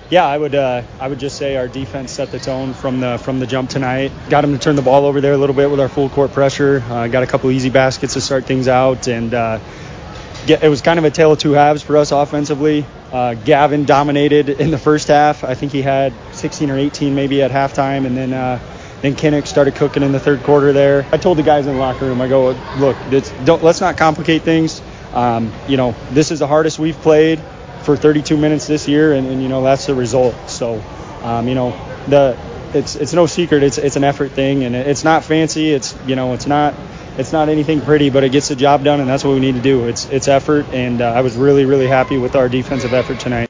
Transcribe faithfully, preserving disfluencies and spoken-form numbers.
Yeah, I would uh, I would just say our defense set the tone from the from the jump tonight. Got them to turn the ball over there a little bit with our full court pressure. Uh, got a couple easy baskets to start things out, and uh, get, it was kind of a tale of two halves for us offensively. Uh, Gavin dominated in the first half. I think he had sixteen or eighteen maybe at halftime, and then uh, then Kinnick started cooking in the third quarter there. I told the guys in the locker room, I go, look, it's, don't let's not complicate things. Um, you know, this is the hardest we've played for thirty-two minutes this year, and, and you know that's the result. So um, you know the it's it's no secret it's it's an effort thing, and it's not fancy. It's you know it's not it's not anything pretty, but it gets the job done, and that's what we need to do. It's it's effort, and uh, I was really really happy with our defensive effort tonight.